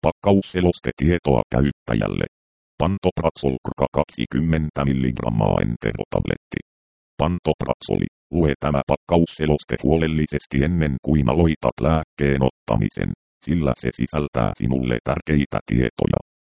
Pakkausselostetietoa käyttäjälle. Pantoprazol 20 mg enterotabletti. Pantoprazoli. Lue tämä pakkausseloste huolellisesti ennen kuin aloitat lääkkeen ottamisen, sillä se sisältää sinulle tärkeitä tietoja.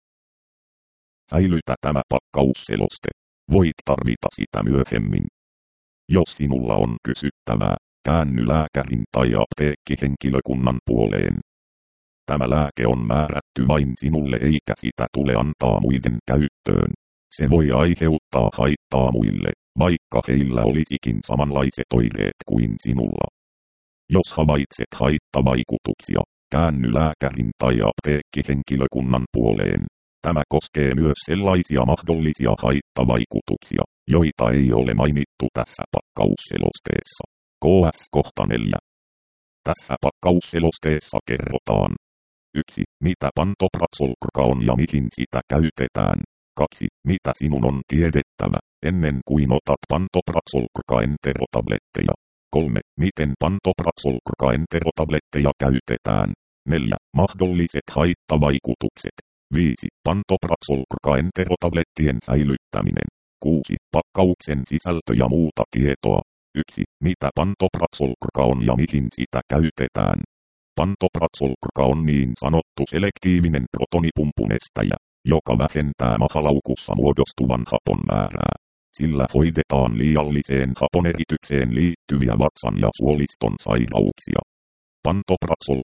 Säilytä tämä pakkausseloste. Voit tarvita sitä myöhemmin. Jos sinulla on kysyttävää, käänny lääkärin tai apteekkihenkilökunnan puoleen. Tämä lääke on määrätty vain sinulle eikä sitä tule antaa muiden käyttöön. Se voi aiheuttaa haittaa muille, vaikka heillä olisikin samanlaiset oireet kuin sinulla. Jos havaitset haittavaikutuksia, käänny lääkärin tai apteekkihenkilökunnan puoleen. Tämä koskee myös sellaisia mahdollisia haittavaikutuksia, joita ei ole mainittu tässä pakkausselosteessa. KS kohta 4. Tässä pakkausselosteessa kerrotaan: 1. Mitä pantoprazol on ja mihin sitä käytetään. 2. Mitä sinun on tiedettävä ennen kuin otat pantoprazol enterotabletteja. 3. Miten pantoprazol enterotabletteja käytetään. 4. Mahdolliset haittavaikutukset. 5. Pantoprazol enterotablettien säilyttäminen. 6. Pakkauksen sisältö ja muuta tietoa. 1. Mitä pantoprazol on ja mihin sitä käytetään. Pantoprazol on niin sanottu selektiivinen protonipumpuun estäjä, joka vähentää mahalaukussa muodostuvan hapon määrää. Sillä hoidetaan liialliseen haponeritykseen liittyviä vatsan ja suoliston sairauksia. Pantoprazol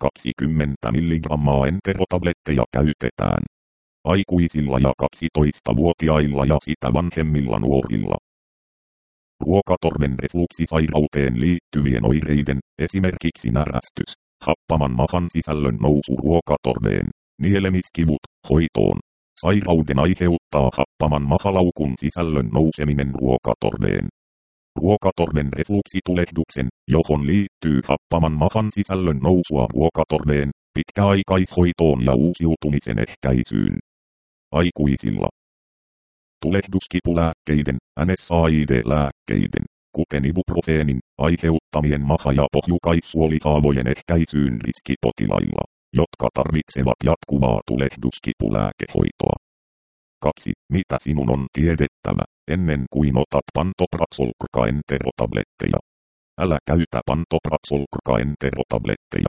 20 mg enterotabletteja käytetään aikuisilla ja 12-vuotiailla ja sitä vanhemmilla nuorilla. Ruokatorven refluksisairauteen liittyvien oireiden, esimerkiksi närästys, happaman mahan sisällön nousu ruokatorveen, nielemiskivut, hoitoon. Sairauden aiheuttaa happaman mahalaukun sisällön nouseminen ruokatorveen. Ruokatorven refluksitulehduksen, johon liittyy happaman mahan sisällön nousua ruokatorveen, pitkäaikaishoitoon ja uusiutumisen ehkäisyyn. Aikuisilla. Tulehduskipulääkkeiden, NSAID-lääkkeiden, kuten ibuprofeenin, aiheuttamien maha- ja pohjukaissuolihaavojen ehkäisyyn riskipotilailla, jotka tarvitsevat jatkuvaa tulehduskipulääkehoitoa. 2. Mitä sinun on tiedettävä ennen kuin otat pantoprazol enterotabletteja. Älä käytä pantoprazol enterotabletteja.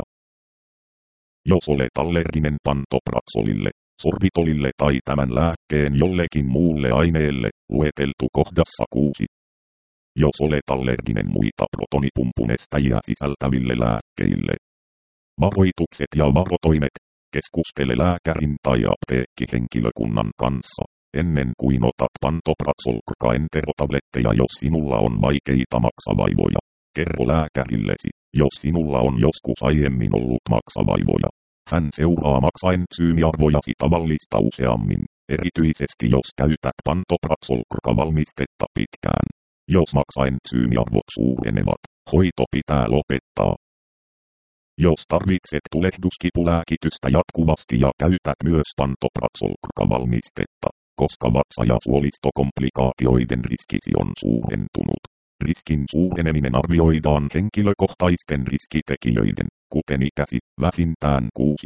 Jos olet allerginen pantoprazolille, sorbitolille tai tämän lääkkeen jollekin muulle aineelle, lueteltu kohdassa 6. Jos olet allerginen muita protonipumpuun estäjiä sisältäville lääkkeille. Varoitukset ja varotoimet. Keskustele lääkärin tai apteekkihenkilökunnan kanssa ennen kuin otat pantoprazol enterotabletteja, jos sinulla on vaikeita maksavaivoja. Kerro lääkärillesi, jos sinulla on joskus aiemmin ollut maksavaivoja. Hän seuraa maksaentsyymiarvojasi tavallista useammin, erityisesti jos käytät pantoprazol valmistetta pitkään. Jos maksaentsyymiarvot suurenevat, hoito pitää lopettaa. Jos tarvitset tulehduskipulääkitystä jatkuvasti ja käytät myös pantoprazol valmistetta, koska vatsa- ja suolistokomplikaatioiden riskisi on suurentunut. Riskin suureneminen arvioidaan henkilökohtaisten riskitekijöiden, kuten ikäsi, vähintään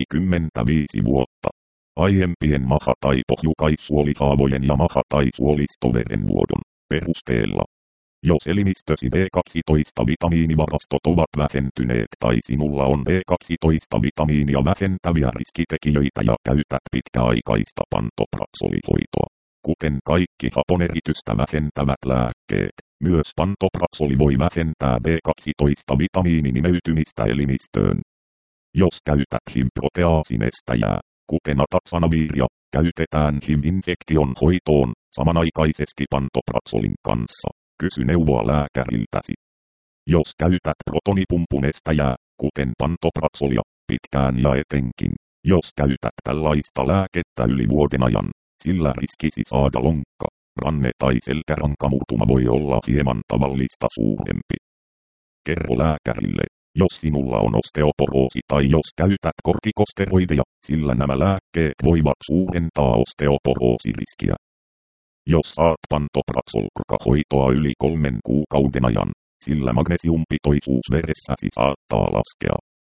65 vuotta. Aiempien maha- tai pohjukaissuolihaavojen ja maha- tai suolistoverenvuodon perusteella. Jos elimistösi B12-vitamiinivarastot ovat vähentyneet tai sinulla on B12-vitamiinia vähentäviä riskitekijöitä ja käytät pitkäaikaista pantoprazolihoitoa, kuten kaikki haponeritystä vähentävät lääkkeet, myös pantoprazoli voi vähentää B12-vitamiinin imeytymistä elimistöön. Jos käytät HIV-proteaasin estäjää, kuten atatsanaviria, käytetään HIV-infektion hoitoon samanaikaisesti pantoprazolin kanssa. Kysy neuvoa lääkäriltäsi. Jos käytät protonipumpuun estäjää, kuten pantoprazzolia, pitkään ja etenkin, jos käytät tällaista lääkettä yli vuoden ajan, sillä riskisi saada lonkka, ranne tai selkärankamurtuma voi olla hieman tavallista suurempi. Kerro lääkärille, jos sinulla on osteoporoosi tai jos käytät kortikosteroideja, sillä nämä lääkkeet voivat suurentaa osteoporoosiriskiä. Jos saat pantoprazol-hoitoa yli 3 kuukauden ajan, sillä magnesiumpitoisuus veressäsi saattaa laskea.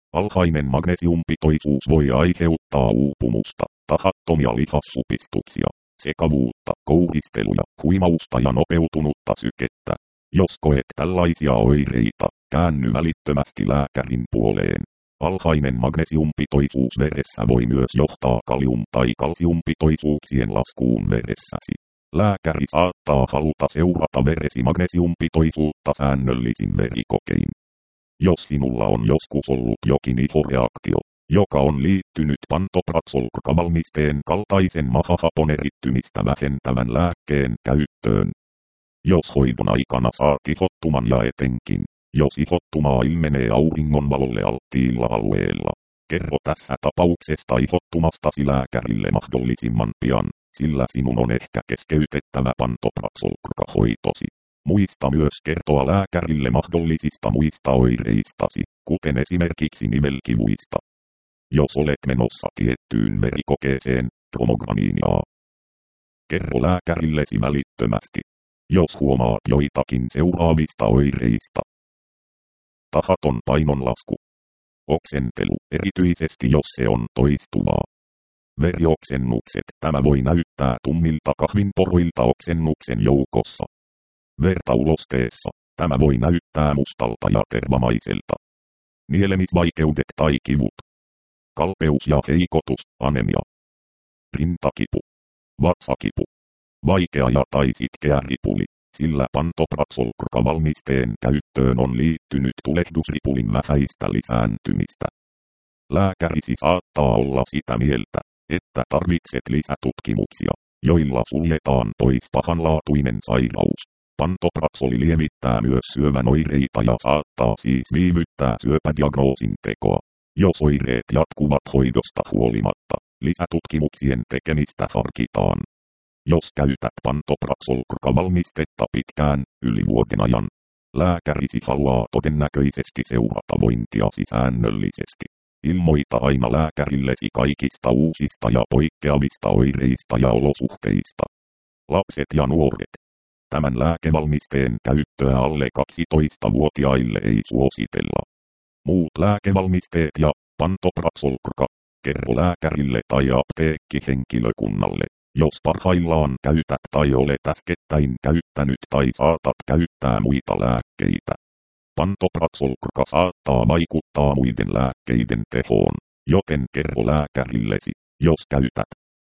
Alhainen magnesiumpitoisuus voi aiheuttaa uupumusta, tahattomia lihassupistuksia, sekavuutta, kouristelua, huimausta ja nopeutunutta sykettä. Jos koet tällaisia oireita, käänny välittömästi lääkärin puoleen. Alhainen magnesiumpitoisuus veressä voi myös johtaa kalium- tai kalsiumpitoisuuksien laskuun veressäsi. Lääkäri saattaa haluta seurata veresi magnesiumpitoisuutta säännöllisin verikokein. Jos sinulla on joskus ollut jokin ihoreaktio, joka on liittynyt pantoprazol-valmisteen kaltaisen mahahapon erittymistä vähentävän lääkkeen käyttöön. Jos hoidon aikana saat ihottuman ja etenkin, jos ihottumaa ilmenee auringonvalolle alttiilla alueella, kerro tässä tapauksesta ihottumastasi lääkärille mahdollisimman pian, sillä sinun on ehkä keskeytettävä pantoprazol-hoitosi. Muista myös kertoa lääkärille mahdollisista muista oireistasi, kuten esimerkiksi nivelkivuista. Jos olet menossa tiettyyn verikokeeseen, promograniiniaa. Kerro lääkärillesi välittömästi, jos huomaat joitakin seuraavista oireista. Tahaton painonlasku. Oksentelu, erityisesti jos se on toistuvaa. Verioksennukset, tämä voi näyttää tummilta kahvinporuilta oksennuksen joukossa. Verta ulosteessa, tämä voi näyttää mustalta ja tervamaiselta. Nielemisvaikeudet tai kivut. Kalpeus ja heikotus, anemia. Rintakipu. Vatsakipu. Vaikea ja tai sitkeä ripuli, sillä pantoprazol-valmisteen käyttöön on liittynyt tulehdusripulin vähäistä lisääntymistä. Lääkärisi saattaa olla sitä mieltä, että tarvitset lisätutkimuksia, joilla suljetaan pois pahanlaatuinen sairaus. Pantoprazoli lievittää myös syövän oireita ja saattaa siis viivyttää syöpädiagnoosin tekoa. Jos oireet jatkuvat hoidosta huolimatta, lisätutkimuksien tekemistä harkitaan. Jos käytät pantoprazol-valmistetta pitkään, yli vuoden ajan, lääkärisi haluaa todennäköisesti seurata vointiasi säännöllisesti. Ilmoita aina lääkärillesi kaikista uusista ja poikkeavista oireista ja olosuhteista. Lapset ja nuoret. Tämän lääkevalmisteen käyttöä alle 12-vuotiaille ei suositella. Muut lääkevalmisteet ja pantoprazol, kerro lääkärille tai apteekkihenkilökunnalle, jos parhaillaan käytät tai olet äskettäin käyttänyt tai saatat käyttää muita lääkkeitä. Pantoprazol saattaa vaikuttaa muiden lääkkeiden tehoon, joten kerro lääkärillesi, jos käytät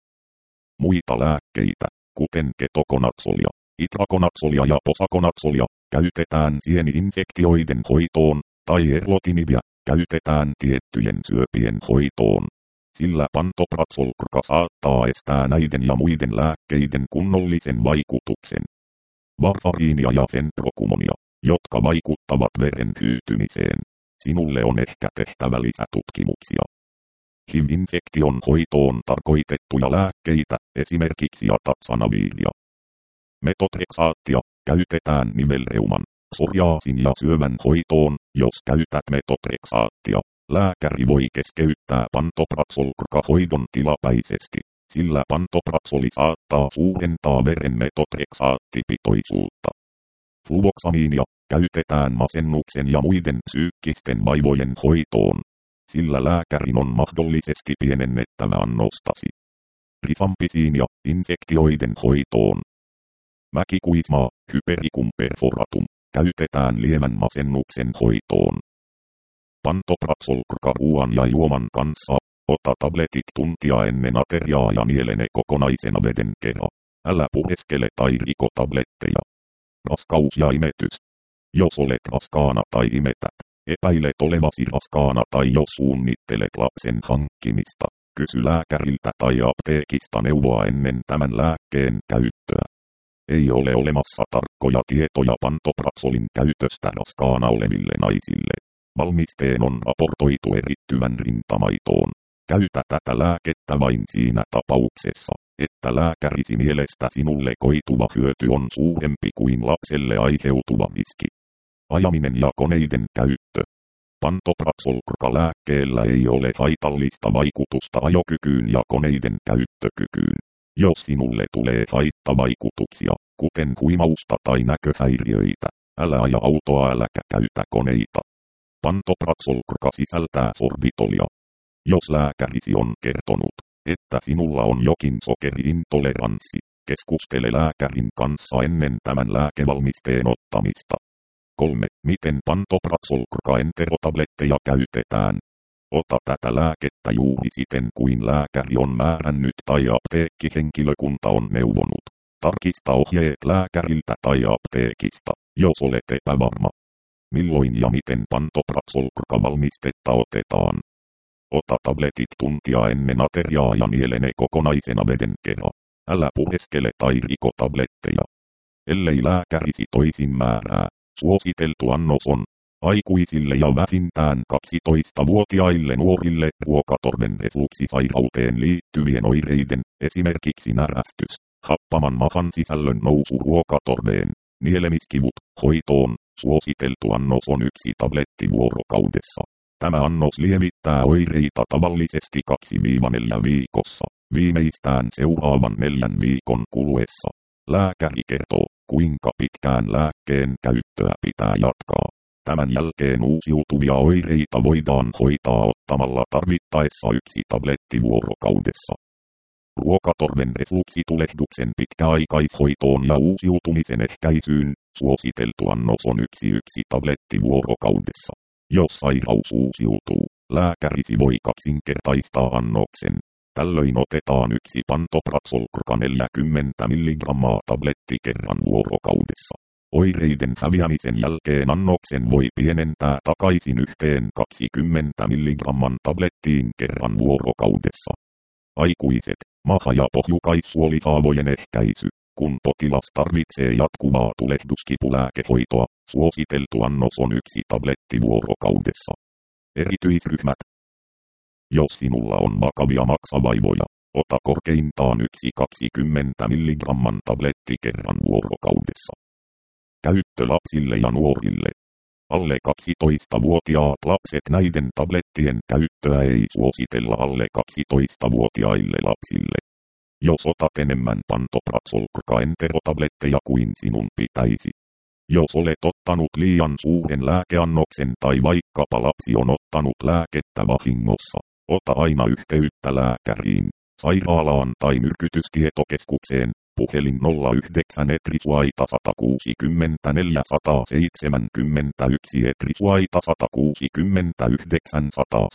muita lääkkeitä, kuten ketokonazzolia, itrakonazzolia ja posakonazzolia, käytetään sieni-infektioiden hoitoon, tai erlotinibia, käytetään tiettyjen syöpien hoitoon. Sillä pantoprazol saattaa estää näiden ja muiden lääkkeiden kunnollisen vaikutuksen. Varfariinia ja fenprokumonia, jotka vaikuttavat veren hyytymiseen. Sinulle on ehkä tehtävä lisätutkimuksia. HIV-infektion hoitoon tarkoitettuja lääkkeitä, esimerkiksi atatsanaviidia. Metotreksaattia, käytetään nivelreuman, psoriaasin ja syövän hoitoon, jos käytät metotreksaattia. Lääkäri voi keskeyttää pantoprazol-hoidon tilapäisesti, sillä pantoprazoli saattaa suurentaa veren metotreksaattipitoisuutta. Fluvoksamiinia käytetään masennuksen ja muiden psyykkisten vaivojen hoitoon, sillä lääkärin on mahdollisesti pienennettävä annostasi. Rifampisiinia infektioiden hoitoon. Mäkikuismaa, hypericum perforatum, käytetään lievän masennuksen hoitoon. Pantoprazol ruoan ja juoman kanssa, ota tabletit tuntia ennen ateriaa ja mielene kokonaisena veden kera. Älä pureskele tai riko tabletteja. Raskaus ja imetys. Jos olet raskaana tai imetät, epäilet olevasi raskaana tai jos suunnittelet lapsen hankkimista, kysy lääkäriltä tai apteekista neuvoa ennen tämän lääkkeen käyttöä. Ei ole olemassa tarkkoja tietoja pantoprazolin käytöstä raskaana oleville naisille. Valmisteen on raportoitu erittyvän rintamaitoon. Käytä tätä lääkettä vain siinä tapauksessa, että lääkärisi mielestä sinulle koituva hyöty on suurempi kuin lapselle aiheutuva riski. Ajaminen ja koneiden käyttö. Pantoprazol-lääkkeellä ei ole haitallista vaikutusta ajokykyyn ja koneiden käyttökykyyn. Jos sinulle tulee haittavaikutuksia, kuten huimausta tai näköhäiriöitä, älä aja autoa äläkä käytä koneita. Pantoprazol-krka sisältää sorbitolia. Jos lääkärisi on kertonut, että sinulla on jokin sokeriintoleranssi, keskustele lääkärin kanssa ennen tämän lääkevalmisteen ottamista. 3. Miten pantoprazol-krka-enterotabletteja käytetään? Ota tätä lääkettä juuri siten kuin lääkäri on määrännyt tai apteekkihenkilökunta on neuvonut. Tarkista ohjeet lääkäriltä tai apteekista, jos olet epävarma. Milloin ja miten pantoprazol-krka-valmistetta otetaan? Ota tabletit tuntia ennen ateriaa ja niele ne kokonaisena veden kera. Älä pureskele tai riko tabletteja. Ellei lääkärisi toisin määrää, suositeltu annos on aikuisille ja vähintään 12-vuotiaille nuorille ruokatorven refluksisairauteen liittyvien oireiden, esimerkiksi närästys, happaman mahan sisällön nousu ruokatorveen, nielemiskivut, hoitoon. Suositeltu annos on 1 tabletti vuorokaudessa. Tämä annos lievittää oireita tavallisesti 2-4 viikossa, viimeistään seuraavan 4 viikon kuluessa. Lääkäri kertoo, kuinka pitkään lääkkeen käyttöä pitää jatkaa. Tämän jälkeen uusiutuvia oireita voidaan hoitaa ottamalla tarvittaessa 1 tabletti vuorokaudessa. Ruokatorven refluksitulehduksen pitkäaikaishoitoon ja uusiutumisen ehkäisyyn suositeltu annos on 1 tabletti vuorokaudessa. Jos sairaus uusiutuu, lääkärisi voi kaksinkertaistaa annoksen. Tällöin otetaan 1 pantoprazol-krka 40 mg tabletti kerran vuorokaudessa. Oireiden häviämisen jälkeen annoksen voi pienentää takaisin 20 mg tablettiin kerran vuorokaudessa. Aikuiset, maha- ja pohjukaissuolihaavojen ehkäisy. Kun potilas tarvitsee jatkuvaa tulehduskipulääkehoitoa, suositeltu annos on 1 tabletti vuorokaudessa. Erityisryhmät. Jos sinulla on vakavia maksavaivoja, ota korkeintaan 20 mg tabletti kerran vuorokaudessa. Käyttö lapsille ja nuorille. Alle 12-vuotiaat lapset näiden tablettien käyttöä ei suositella alle 12-vuotiaille lapsille. Jos otat enemmän pantoprazol-krka-enterotabletteja kuin sinun pitäisi. Jos olet ottanut liian suuren lääkeannoksen tai vaikkapa lapsi on ottanut lääkettä vahingossa, ota aina yhteyttä lääkäriin, sairaalaan tai myrkytystietokeskukseen, puhelin 09 Etrisuaita 164 171 Etrisuaita 169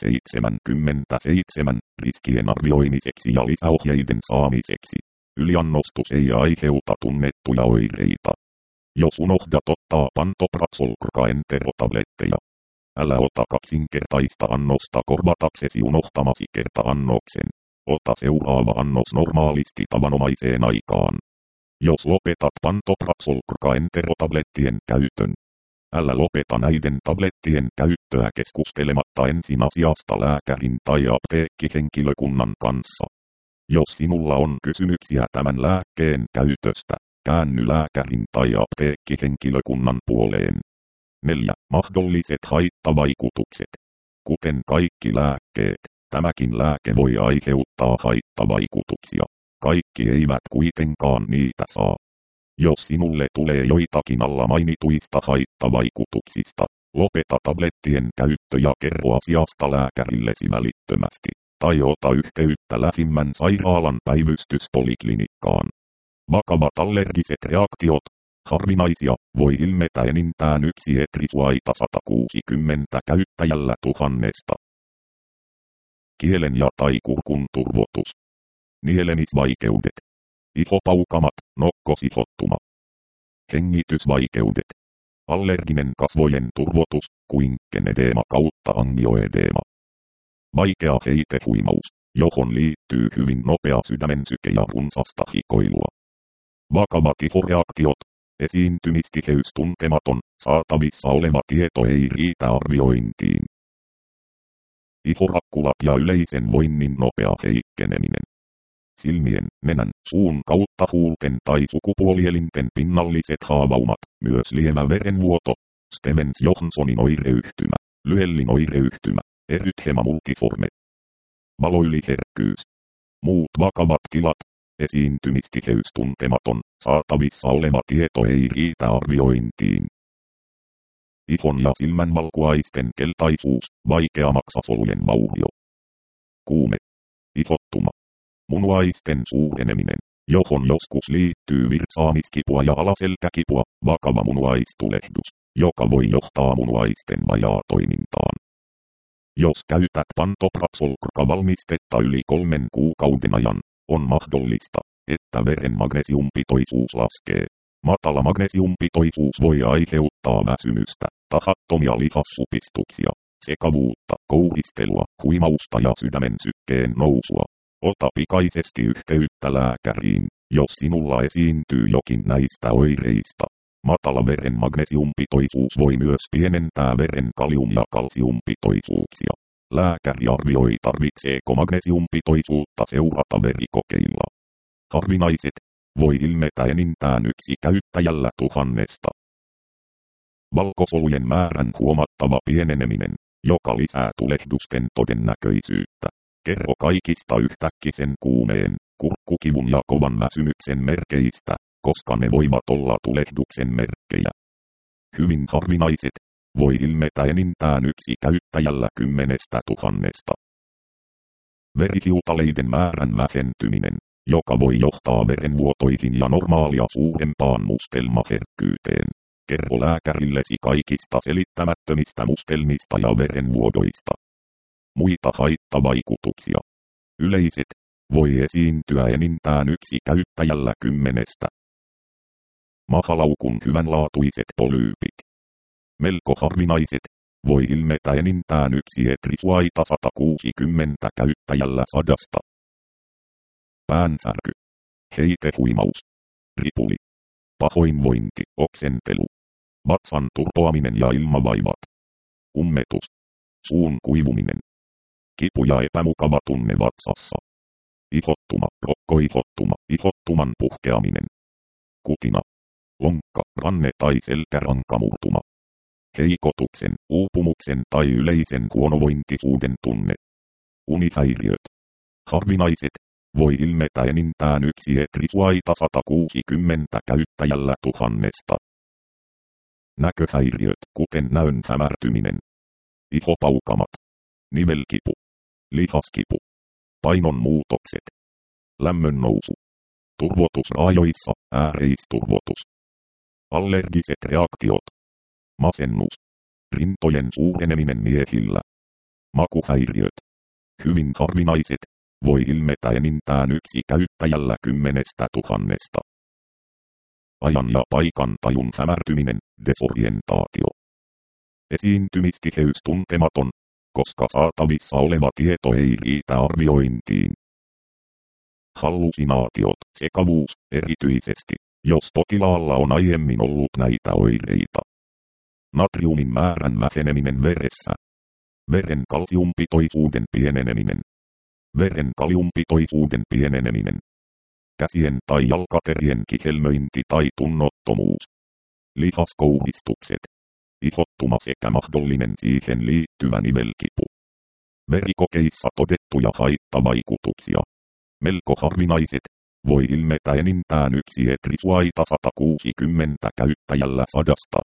177 riskien arvioimiseksi ja lisäohjeiden saamiseksi. Yliannostus ei aiheuta tunnettuja oireita. Jos unohdat ottaa pantoprazol-krka-enterotabletteja, älä ota kaksinkertaista annosta korvataksesi unohtamasi kerta-annoksen. Ota seuraava annos normaalisti tavanomaiseen aikaan. Jos lopetat pantoprazol-krka-enterotablettien käytön, älä lopeta näiden tablettien käyttöä keskustelematta ensin asiasta lääkärin tai apteekkihenkilökunnan kanssa. Jos sinulla on kysymyksiä tämän lääkkeen käytöstä, käänny lääkärin tai apteekkihenkilökunnan puoleen. 4. Mahdolliset haittavaikutukset. Kuten kaikki lääkkeet, tämäkin lääke voi aiheuttaa haittavaikutuksia. Kaikki eivät kuitenkaan niitä saa. Jos sinulle tulee joitakin alla mainituista haittavaikutuksista, lopeta tablettien käyttö ja kerro asiasta lääkärillesi välittömästi, tai ota yhteyttä lähimmän sairaalan päivystyspoliklinikkaan. Vakavat allergiset reaktiot, harvinaisia, voi ilmetä enintään 1 Etrisuaita 160 käyttäjällä 1000. Kielen ja tai kurkun turvotus. Nielemisvaikeudet. Ihopaukamat, nokkosihottuma. Hengitysvaikeudet. Allerginen kasvojen turvotus, kuinkenedeema kautta angioedeema. Vaikea heitehuimaus, johon liittyy hyvin nopea sydämensyke ja runsasta hikoilua. Vakavat ihoreaktiot. Esiintymistiheys tuntematon, saatavissa oleva tieto ei riitä arviointiin. Ihorakkulat ja yleisen voinnin nopea heikkeneminen. Silmien, nenän, suun kautta huulten tai sukupuolielinten pinnalliset haavaumat, myös lievä verenvuoto, Stevens-Johnsonin oireyhtymä, Lyellin oireyhtymä, erythema multiforme. Valoyliherkkyys. Muut vakavat tilat. Esiintymistiheys tuntematon, saatavissa oleva tieto ei riitä arviointiin. ihon ja silmänvalkuaisten keltaisuus, vaikea maksasolujen vaurio. Kuume. Ihottuma. Munuaisten suureneminen, johon joskus liittyy virtsaamiskipua ja alaselkäkipua, vakava munuaistulehdus, joka voi johtaa munuaisten vajaatoimintaan. Jos käytät pantoprazolka-valmistetta yli 3 kuukauden ajan, on mahdollista, että veren magnesiumpitoisuus laskee. Matala magnesiumpitoisuus voi aiheuttaa väsymystä, tahattomia lihassupistuksia, sekavuutta, kouhistelua, huimausta ja sydämen sykkeen nousua. Ota pikaisesti yhteyttä lääkäriin, jos sinulla esiintyy jokin näistä oireista. Matala veren magnesiumpitoisuus voi myös pienentää veren kalium- ja kalsiumpitoisuuksia. Lääkäri arvioi, tarvitseeko magnesiumpitoisuutta seurata verikokeilla. Harvinaiset, voi ilmetä enintään 1 käyttäjällä 1000. Valkosolujen määrän huomattava pieneneminen, joka lisää tulehdusten todennäköisyyttä. Kerro kaikista yhtäkkisen kuumeen, kurkkukivun ja kovan väsymyksen merkeistä, koska ne voivat olla tulehduksen merkkejä. Hyvin harvinaiset, voi ilmetä enintään 1 käyttäjällä 10 000. Verihiutaleiden määrän vähentyminen, joka voi johtaa verenvuotoihin ja normaalia suurempaan mustelmaherkkyyteen. Kerro lääkärillesi kaikista selittämättömistä mustelmista ja verenvuodoista. Muita haittavaikutuksia. Yleiset, voi esiintyä enintään 1 käyttäjällä 10. Mahalaukun hyvänlaatuiset polyypit. Melko harvinaiset, voi ilmetä enintään 1 etrisuaita 160 käyttäjällä 100. Päänsärky. Heitehuimaus. Ripuli. Pahoinvointi, oksentelu. Vatsan turpoaminen ja ilmavaivat. Ummetus. Suun kuivuminen. Kipu ja epämukava tunne vatsassa. Ihottuma, rokkoihottuma, ihottuman puhkeaminen. Kutina. Lonkka, ranne tai selkärankamurtuma. Heikotuksen, uupumuksen tai yleisen huonovointisuuden tunne. Unihäiriöt. Harvinaiset, voi ilmetä enintään 1 etrisuaita 160 käyttäjällä 1000. Näköhäiriöt, kuten näön hämärtyminen. Ihopaukamat. Nivelkipu. Lihaskipu. Painon muutokset. Lämmön nousu. Turvotus raajoissa, ääreisturvotus. Allergiset reaktiot. Masennus. Rintojen suureneminen miehillä. Makuhäiriöt. Hyvin harvinaiset, voi ilmetä enintään 1 käyttäjällä 10 000. Ajan ja paikan tajun hämärtyminen, desorientaatio. Esiintymistiheys tuntematon, koska saatavissa oleva tieto ei riitä arviointiin. Hallusinaatiot, sekavuus, erityisesti, jos potilaalla on aiemmin ollut näitä oireita. Natriumin määrän väheneminen veressä. Veren kalsiumpitoisuuden pieneneminen. Veren kaliumpitoisuuden pieneneminen. Käsien tai jalkaterien kihelmöinti tai tunnottomuus. Lihaskouhistukset. Ihottuma sekä mahdollinen siihen liittyvä nivelkipu. Verikokeissa todettuja haittavaikutuksia. Melko harvinaiset, voi ilmetä enintään 1 etrisuaita 160 käyttäjällä 100.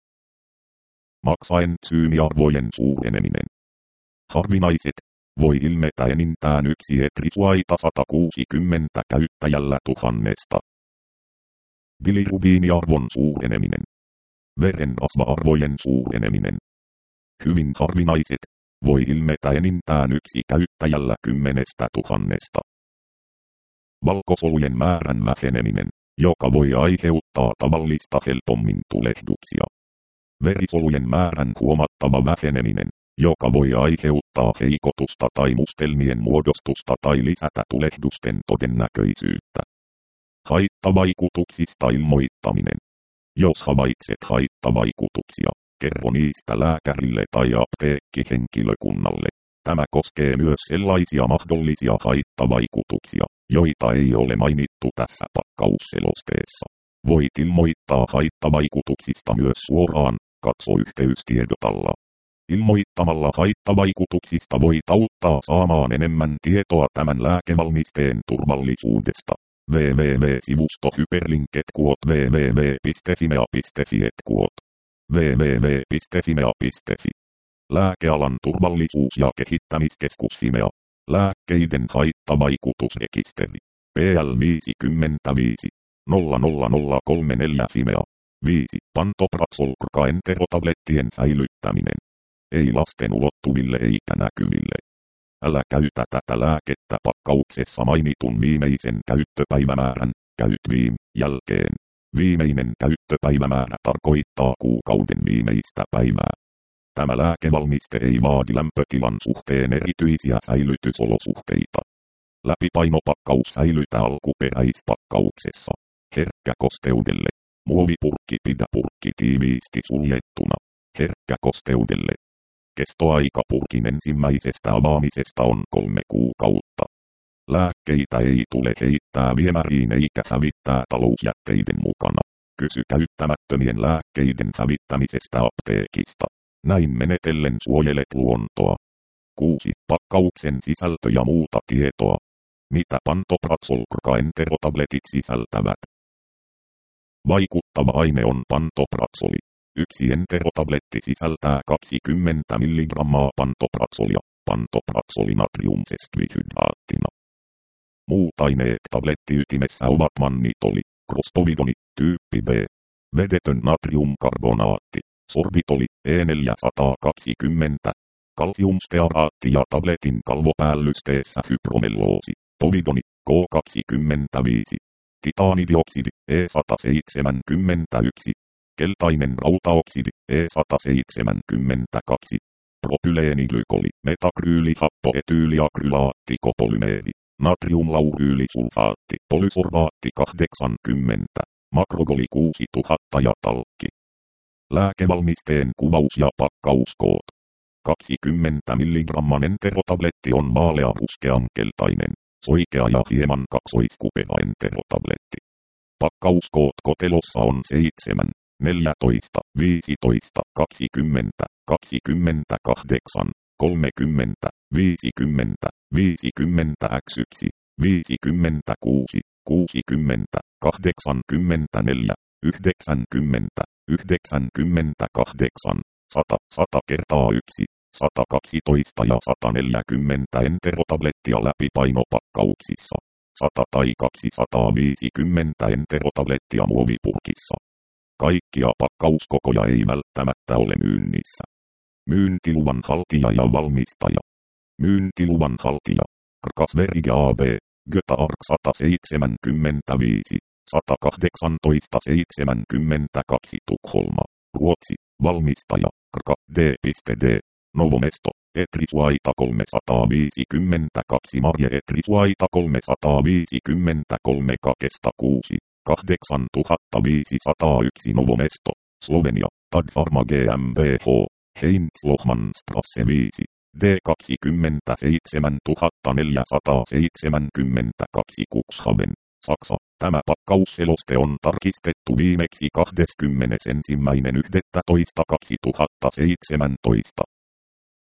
Maksaentsyymiarvojen suureneminen. Harvinaiset, voi ilmetä enintään 1 etrisuaita 160 käyttäjällä 1000. Bilirubiiniarvon suureneminen. Veren rasva-arvojen suureneminen. Hyvin harvinaiset, voi ilmetä enintään 1 käyttäjällä 10 000. Valkosolujen määrän väheneminen, joka voi aiheuttaa tavallista helpommin tulehduksia. Verisolujen määrän huomattava väheneminen, joka voi aiheuttaa heikotusta tai mustelmien muodostusta tai lisätä tulehdusten todennäköisyyttä. Haittavaikutuksista ilmoittaminen. Jos havaitset haittavaikutuksia, kerro niistä lääkärille tai apteekkihenkilökunnalle. Tämä koskee myös sellaisia mahdollisia haittavaikutuksia, joita ei ole mainittu tässä pakkausselosteessa. Voit ilmoittaa haittavaikutuksista myös suoraan, katso yhteystiedot alla. Ilmoittamalla haittavaikutuksista voit auttaa saamaan enemmän tietoa tämän lääkevalmisteen turvallisuudesta. www.sivusto hyperlinket www.fimea.fi www.fimea.fi. Lääkealan turvallisuus- ja kehittämiskeskus Fimea. Lääkkeiden haittavaikutusrekisteri. PL 55 00034 Fimea. 5. Pantoprazol enterotablettien säilyttäminen. Ei lasten ulottuville eikä näkyville. Älä käytä tätä lääkettä pakkauksessa mainitun viimeisen käyttöpäivämäärän jälkeen. Viimeinen käyttöpäivämäärä tarkoittaa kuukauden viimeistä päivää. Tämä lääkevalmiste ei vaadi lämpötilan suhteen erityisiä säilytysolosuhteita. Läpipainopakkaus säilytä alkuperäispakkauksessa. Herkkä kosteudelle. Muovipurkki pidä purkki tiiviisti suljettuna. Herkkä kosteudelle. Kestoaika purkin ensimmäisestä avaamisesta on 3 kuukautta. Lääkkeitä ei tule heittää viemäriin eikä hävittää talousjätteiden mukana. Kysy käyttämättömien lääkkeiden hävittämisestä apteekista. Näin menetellen suojelet luontoa. 6. Pakkauksen sisältö ja muuta tietoa. Mitä pantoprazol enterotabletit sisältävät? Vaikuttava aine on pantoprazoli. Yksi enterotabletti sisältää 20 mg pantoprazzolia, pantoprazoli natriumsesquiphydraattina. Muut aineet tablettiytimessä ovat mannitoli, crospovidoni, tyyppi B, vedetön natriumkarbonaatti, sorbitoli, E420, kalsiumstearaatti ja tabletin kalvopäällysteessä hypromelloosi, povidoni, K25, titaanidioksidi, E171, keltainen rautaoksidi, E172, propyleenilykoli, metakryyli-happoetyyliakrylaatti, kopolymeeri, natriumlauryylisulfaatti, polysorbaatti 80, makrogoli 6000 ja talkki. Lääkevalmisteen kuvaus ja pakkauskoot. 20 mg enterotabletti on vaalea ruskeankeltainen, soikea ja hieman kaksoiskupeva enterotabletti. Pakkauskoot kotelossa on 7, 14, 15, 20, 28, 30, 50, 50 x1, 56, 60, 84, 90, 98, 100, 100 kertaa 1, 112 ja 140 enterotablettia läpipainopakkauksissa, 100 tai 250 enterotablettia muovipurkissa. Kaikkia pakkauskokoja ei välttämättä ole myynnissä. Myyntiluvan haltija ja valmistaja. Myyntiluvan haltija. Krkasverige AB, Göta Ark 175, 118-72 Tukholma, Ruotsi, valmistaja, Krka, D.D, Novomesto, Etrisuaita 352 Marje Etrisuaita 353 Kakesta 6, 8501 Novomesto, Slovenia, Tadfarma GmbH, Heinz Lohmannstrasse 5, D27472 Cuxhaven, Saksa. Tämä pakkausseloste on tarkistettu viimeksi 21.11.2017.